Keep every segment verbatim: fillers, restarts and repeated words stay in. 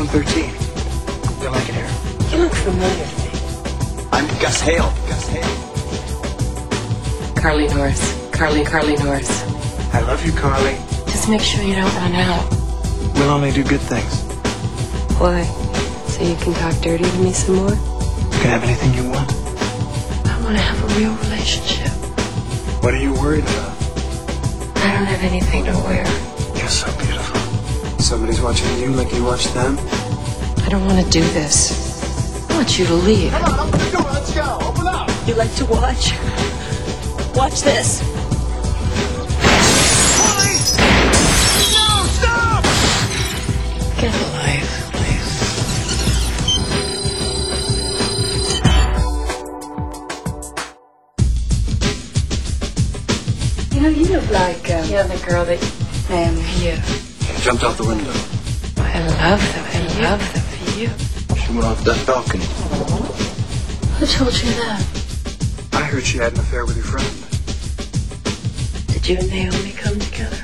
one thirteen. You like it here? You look familiar to me. I'm Gus Hale. Gus Hale. Carly Norris. Carly, Carly Norris. I love you, Carly. Just make sure you don't run out. We'll only do good things. Why? So you can talk dirty to me some more? You can have anything you want. I want to have a real relationship. What are you worried about? I don't have anything to wear. You're so beautiful. Somebody's watching you like you watch them. I don't want to do this. I want you to leave. Come on, open the door. Let's go. Open up. You like to watch? Watch this. Police! No, stop! Get a life, please. You know, you look like um, the other girl that um, here. She jumped out the window. I love the view. I love the view. She went off that balcony. Who told you that? I heard she had an affair with your friend. Did you and Naomi come together?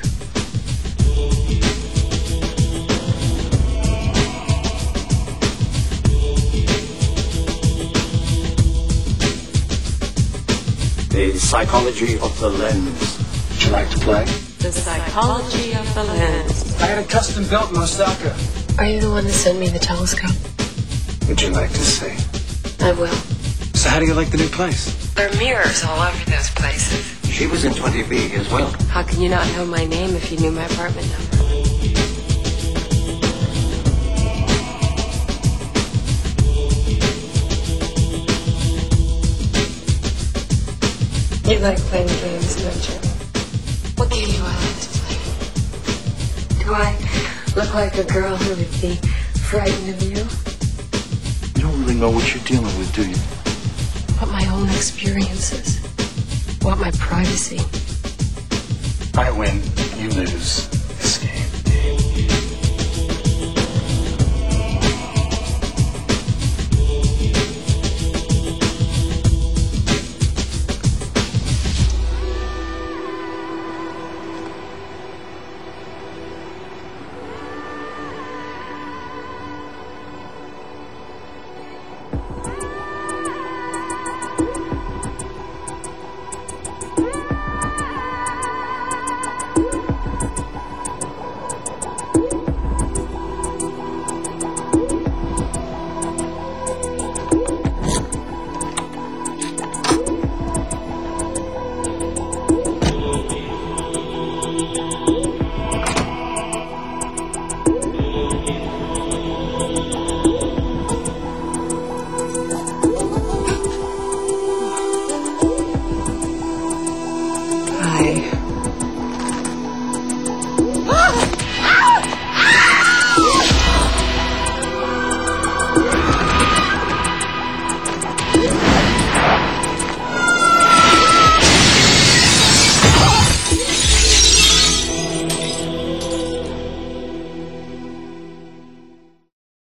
The Psychology of the Lens. Would you like to play? The Psychology of the Lens. I had it custom built in Osaka. Are you the one that sent me the telescope? Would you like to see? I will. So how do you like the new place? There are mirrors all over those places. She was in twenty B as well. How can you not know my name if you knew my apartment number? You like playing games, don't you? What game do I like to play? Do I look like a girl who would be frightened of you? You don't really know what you're dealing with, do you? Want my own experiences. Want my privacy. I win, you lose this game.